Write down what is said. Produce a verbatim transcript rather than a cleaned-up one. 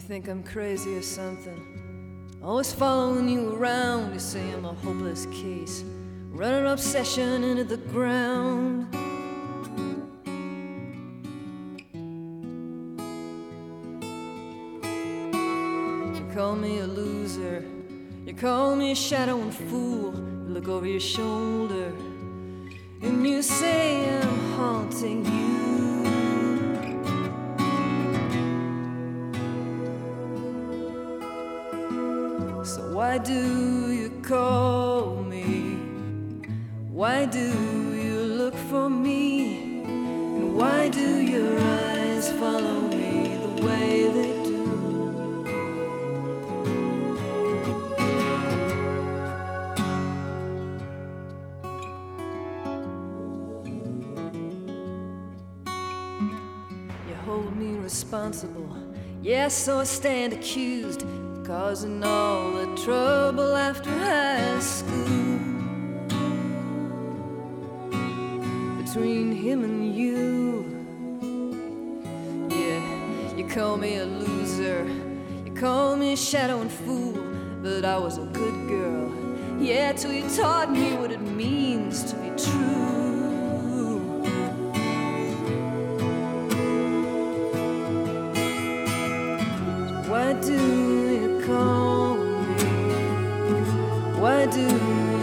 think I'm crazy or something. Always following you around. You say I'm a hopeless case, running obsession into the ground. You call me a loser, you call me a shadow and fool. You look over your shoulder and you say I'm haunting you. So why do you call me? Why do you look for me? And why do your eyes follow me the way they do? You hold me responsible, yes, so I stand accused, causing all the trouble after high school. Between him and you, yeah, you call me a loser, you call me a shadow and fool, but I was a good girl, yeah, till you taught me what it means to be true. Why do you call me? Why do you